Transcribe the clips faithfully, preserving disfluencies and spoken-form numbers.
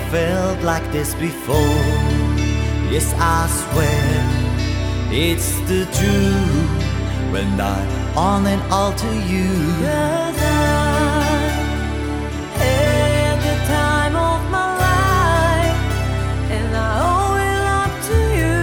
felt like this before. Yes, I swear it's the truth when I on and all to you. 'Cause I had the time of my life and I owe it up to you.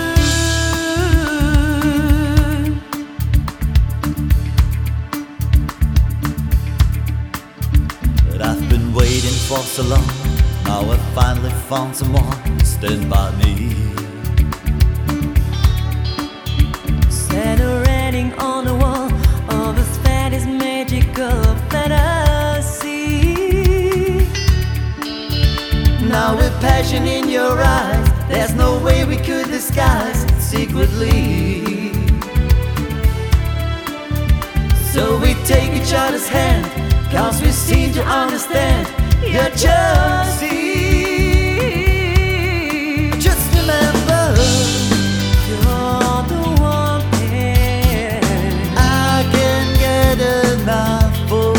But I've been waiting for so long. Now I finally found someone to stand by me. Set a writing on the wall of this fantasy magical fantasy. Now with passion in your eyes, there's no way we could disguise it secretly. So we take each other's hand, 'cause we seem to understand. You're just see. Just remember, You're the one thing I can't get enough for.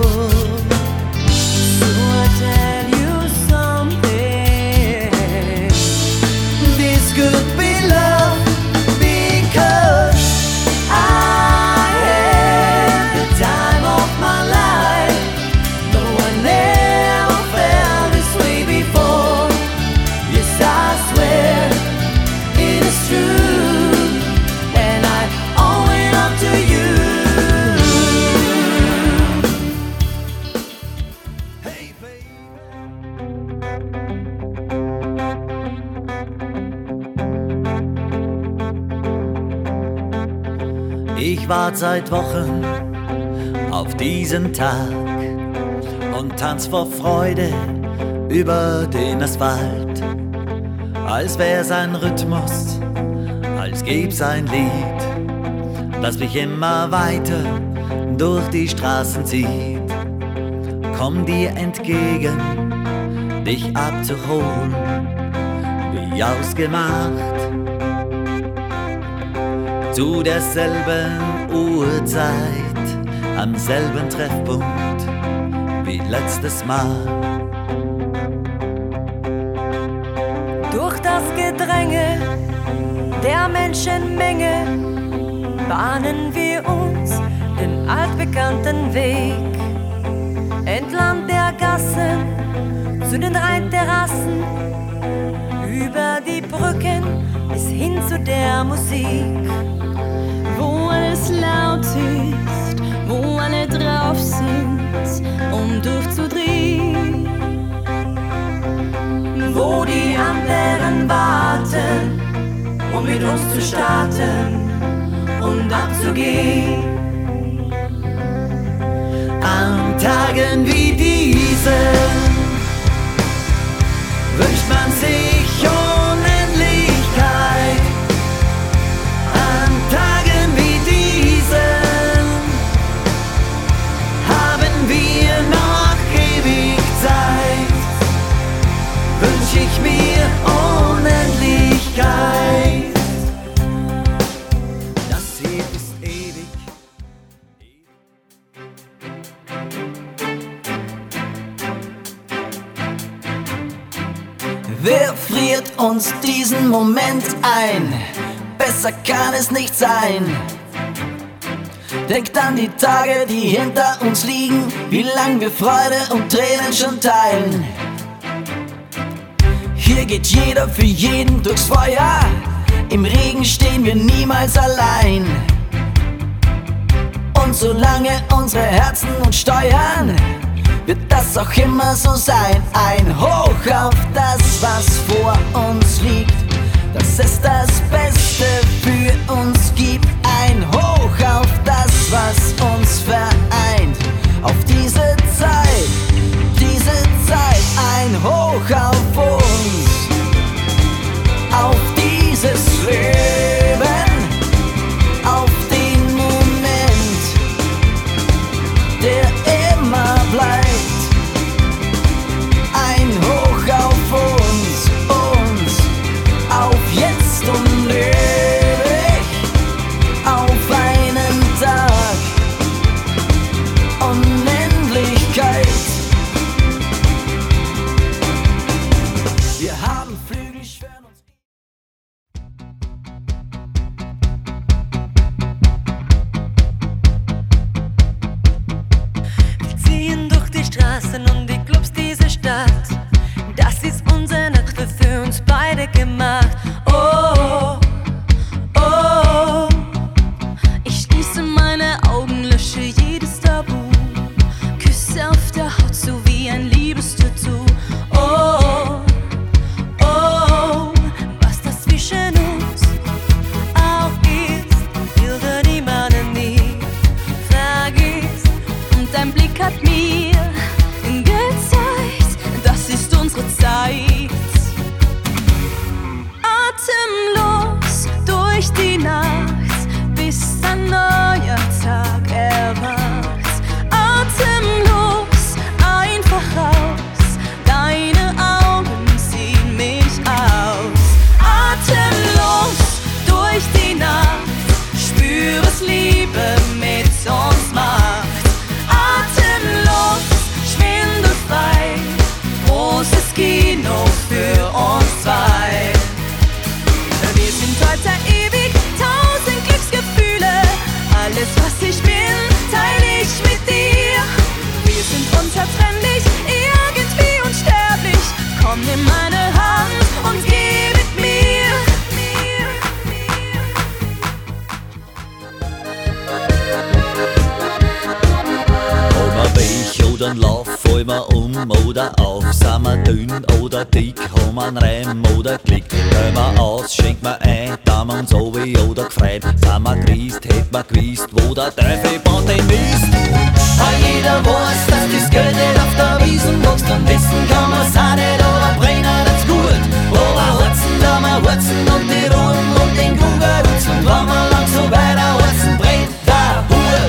So I tell you something. This could be love because I had the time of my life. No one ever felt this way before. Yes, I swear it is true, and I owe it up to you. Hey, baby. Ich warte seit Wochen auf diesen Tag und tanz vor Freude über den Asphalt, als wär's ein Rhythmus, als gäb's ein Lied, das mich immer weiter durch die Straßen zieht. Komm dir entgegen, dich abzuholen, wie ausgemacht. Zu derselben Uhrzeit, am selben Treffpunkt wie letztes Mal. Durch das Gedränge der Menschenmenge bahnen wir uns den altbekannten Weg. Entlang der Gassen, zu den drei Terrassen, über die Brücken bis hin zu der Musik. Wo alles laut ist, wo alle drauf sind, um durchzudrehen. Wo die anderen warten, um mit uns zu starten und abzugehen. An Tagen wie diesen wünscht man sich Unendlichkeit. An Tagen wie diesen haben wir noch ewig Zeit. Wünsch ich mir Unendlichkeit. Das hier ist ewig. Wer friert uns diesen Moment ein? Besser kann es nicht sein. Denkt an die Tage, die hinter uns liegen, wie lang wir Freude und Tränen schon teilen. Hier geht jeder für jeden durchs Feuer, im Regen stehen wir niemals allein. Und solange unsere Herzen uns steuern, wird das auch immer so sein. Ein Hoch auf das, was vor uns liegt, dass es das Beste für uns gibt. Ein Hoch auf das, was uns vereint, auf diese Zeit, diese Zeit. Ein Hoch auf uns, auf dieses Leben, auf den Moment, der immer bleibt. Ein Hoch auf uns, uns, auf jetzt und ewig. uns beide gemacht. Oh, oh, ich schließe meine Augen, lösche jedes Tabu, Küsse auf der Haut, so wie ein Liebestattoo. Oh, oh, was das zwischen uns auch ist, würde niemand nie vergisst. Und dein Blick hat mir gezeigt, das ist unsere Zeit. Atemlos durch die Nacht, bis ein neuer Tag erwacht. Atemlos, einfach raus, deine Augen ziehen mich aus. Atemlos durch die Nacht, spür, was Liebe mit uns macht. Atemlos, schwindelfrei, großes Kino für uns zwei. Wir sind heute ewig, tausend Glücksgefühle. Alles, was ich bin, teile ich mit dir. Wir sind unzertrennlich, irgendwie unsterblich. Komm, nimm meine Hand und geh mit mir. Haben wir Weg oder ein Lauf, fallen wir um oder auf. Sind wir dünn oder dick, haben wir einen Reim oder Klick. Gehen wir aus, schenken wir ein, da wir uns obi oder gefreut. Sind wir Christ, hätt wir gewusst, wo der Teufel baut den Mist. Jeder weiß, dass das Geld nicht auf der Wiesen wächst, und wissen kann man's auch nicht, aber brennen tut's gut. Aber Herzen, da wir Herzen und die Ruhen und den Kugelhutz, und wenn wir lang so weiter Herzen brennt der Hut.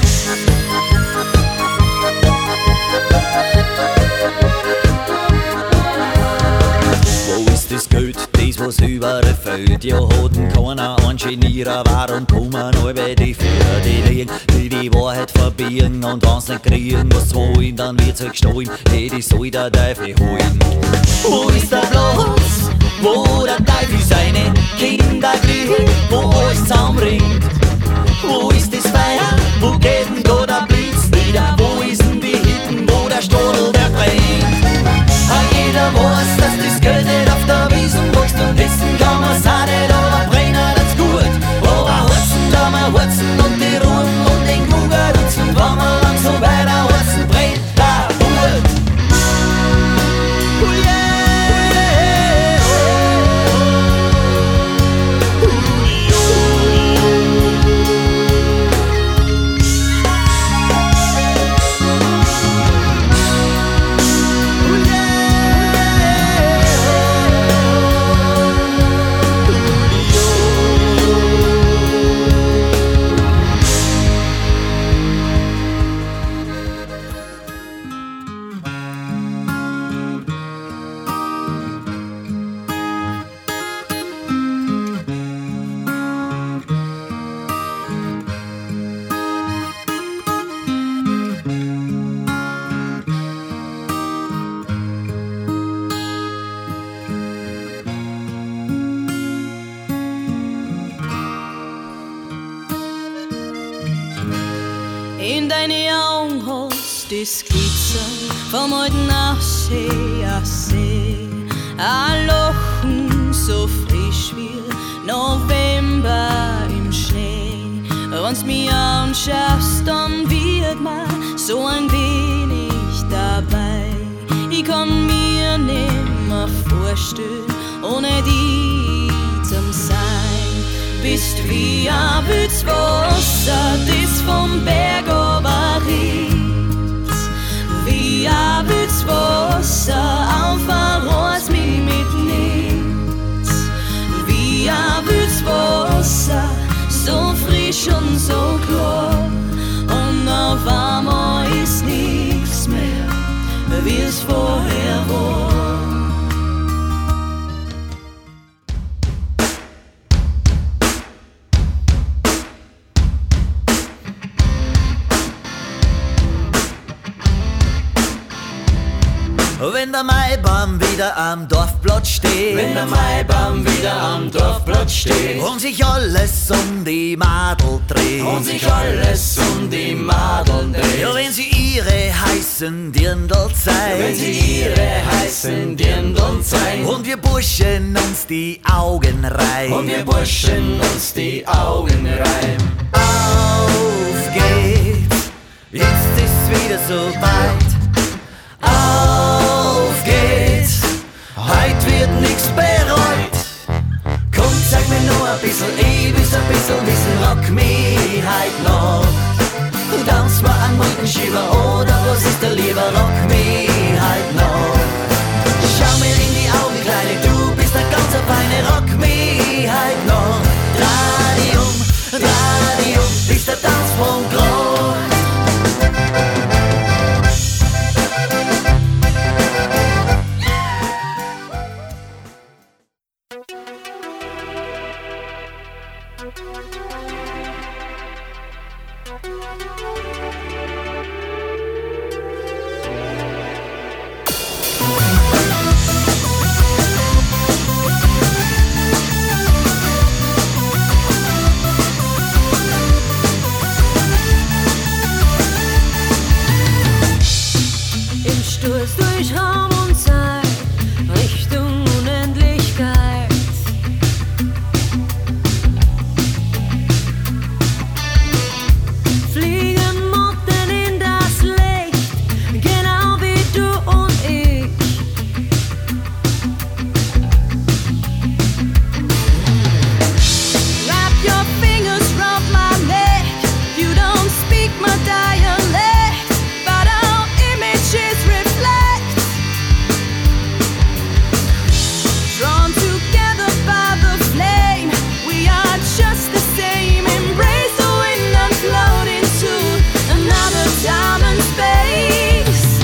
Wo ist das Geld, das was überall fällt? Ja, hatten keiner Ingenieure, warum kommen alle die für die liegen, die die Wahrheit verbiegen, und wenn's nicht kriegen, was wollen, dann wird's halt gestohlen, hey, die soll der Teufel holen. Wo ist der Platz, wo der Teufel seine Kinder kriegt, wo alles zusammenringt? Wo ist das Feuer, wo geht denn da der Blitz nieder? Wo ist denn die Hitten, wo der Stadel der brennt? Jeder weiß, dass das Geld nicht auf der Wiesen wächst, und wissen kann man's auch nicht, aber brennen tut's gut. Aber Herzen, da wir Herzen und die Ruhen und den Kugelhutz, und wenn wir lang so weiter Herzen brennt der Hut. Oh yeah, oh, oh, in deine Augen hast das Glitzern vom alten Aussee, Aussee. Ein Lachen so frisch wie November im Schnee. Wenn's mich anschaust, dann wird mir so ein wenig dabei. Ich kann mir nimmer vorstellen, ohne dich zum Sein. Bist wie ein wildes Wasser, das vom Berg runterrinnt. Wie ein wildes Wasser, auf ein Ross mich mitnimmt. Wie ein wildes Wasser, so frisch und so klar. Und auf einmal ist nichts mehr, wie es vorher war. Wenn der Maibaum wieder am Dorfplatz steht, Wenn der Maibaum wieder am Dorfplatz steht und sich alles um die Madel dreht, und sich alles um die Madeln dreht, ja, wenn sie ihre heißen Dirndl zeigen. Wenn sie ihre heißen Dirndl zeigen. Und wir buschen uns die Augen rein. Und wir buschen uns die Augen rein. Auf geht's, jetzt ist wieder so weit. Auf geht's, heut wird nix bereut. Komm, zeig mir nur ein bisschen, ich will's ein bisschen wissen, rock mich heut noch. Tanz mal an Wolkenschieber, oder was ist der lieber, rock mich heut noch. Schau mir in die Augen, Kleine, du bist ein ganz feine, rock mich heut noch. Dreh dich um, dreh dich um, bis der Tanzpunkt rollt. Sturz durch Raum und Zeit, Richtung Unendlichkeit. Fliegen Motten in das Licht, genau wie du und ich. Wrap your fingers round my neck, you don't speak my dialect, but our images drawn together by the flame, we are just the same. Embrace the wind and float into another time and space.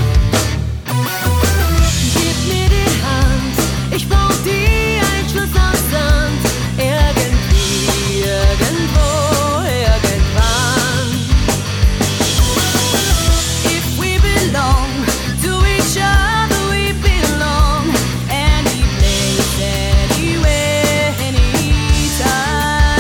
Gib mir die Hand, ich brauch die Einschluss aus Sand. Irgendwie, irgendwo, irgendwann. If we belong to each other, we belong. Any place, anywhere, anytime.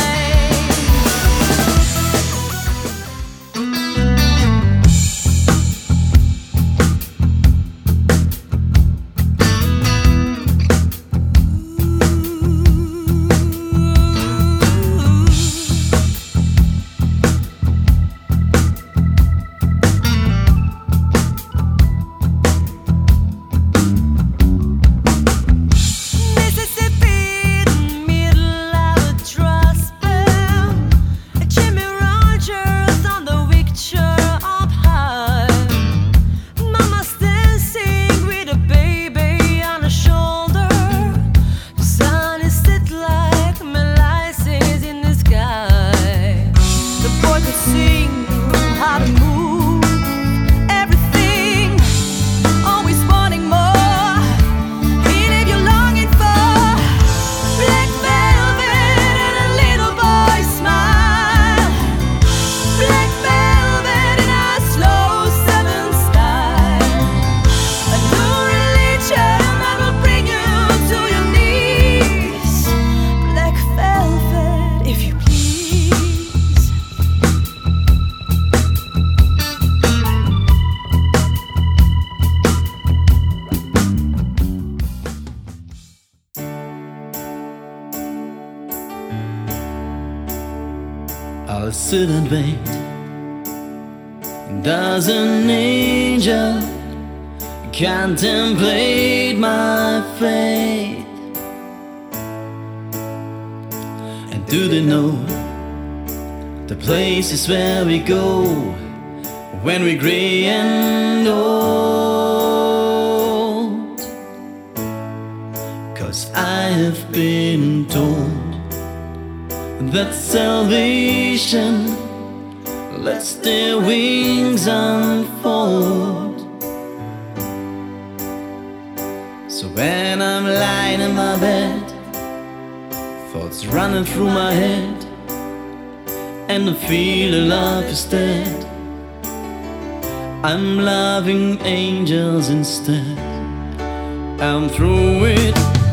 Mississippi, the middle of a trust belt. Jimmy Rogers on the picture up high. Mama's dancing with a baby on her shoulder. The sun is set like molasses in the sky. The boy could sing how to move everything, always wanting more. He leave you longing for black velvet and a little boy's smile. Black velvet in a slow seven style. A new religion that will bring you to your knees. Black velvet, if you please. I'll sit and wait. Does an angel contemplate my fate? And do they know the places where we go when we're gray and old? 'Cause I have been told that salvation lets their wings unfold. So when I'm lying in my bed, thoughts running through my head, and I feel the love is dead, I'm loving angels instead. I'm through it.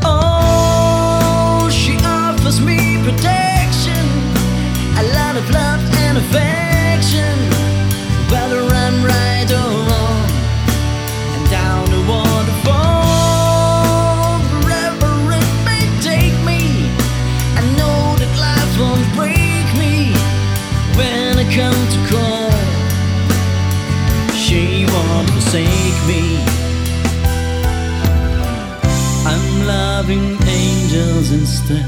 Oh, she offers me protection, a lot of love and affection, whether I'm right or wrong. loving angels instead.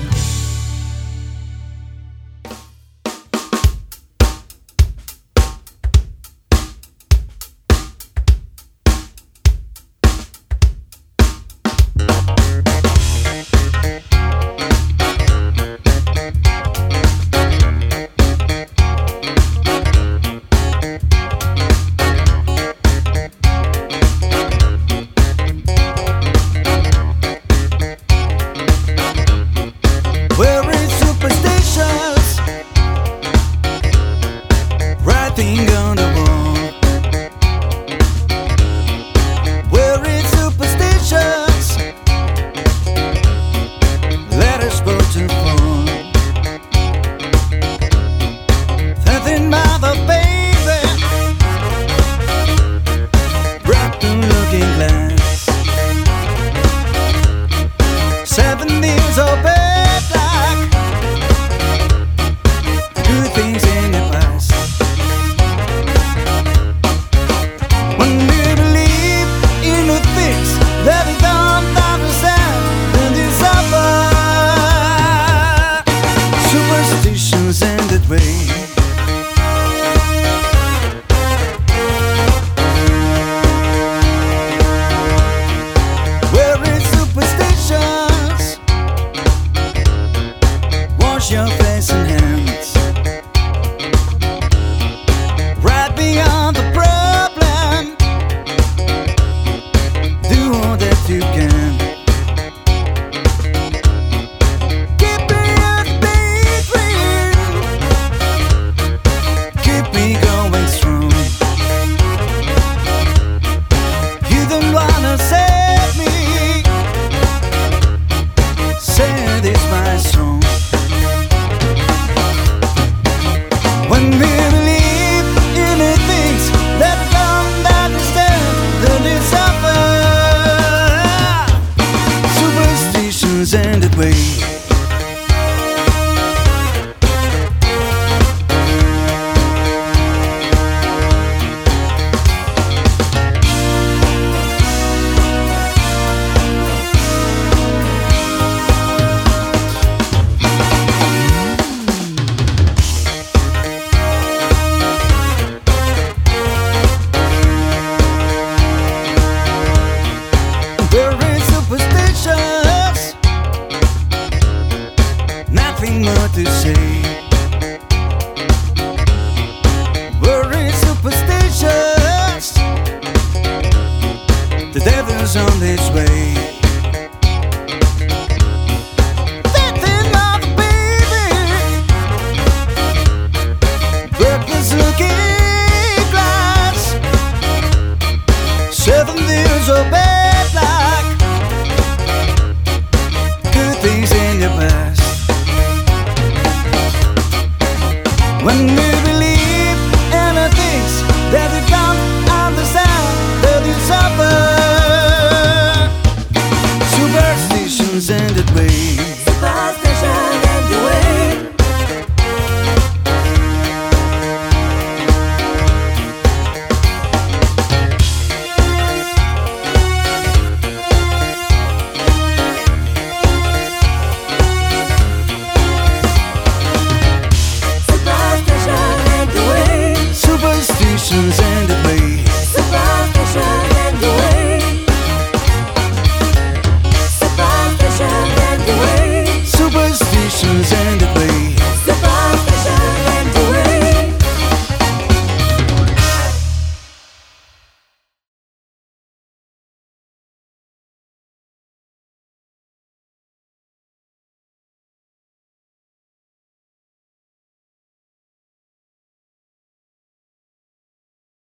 On the wall, where is superstitions? Let us go to fall. Nothing mother, baby, wrapped in looking glass. Seven years of bad luck, good things in the past. That we don't understand in this hour. Superstitions ended way. Where is superstitions? Wash your face and hands. Right beyond the problem, do all that you can. Keep me on between, keep me going strong. You don't wanna save me, say this my song. When we believe in the things that we don't understand, then it's over. Superstitions ended way.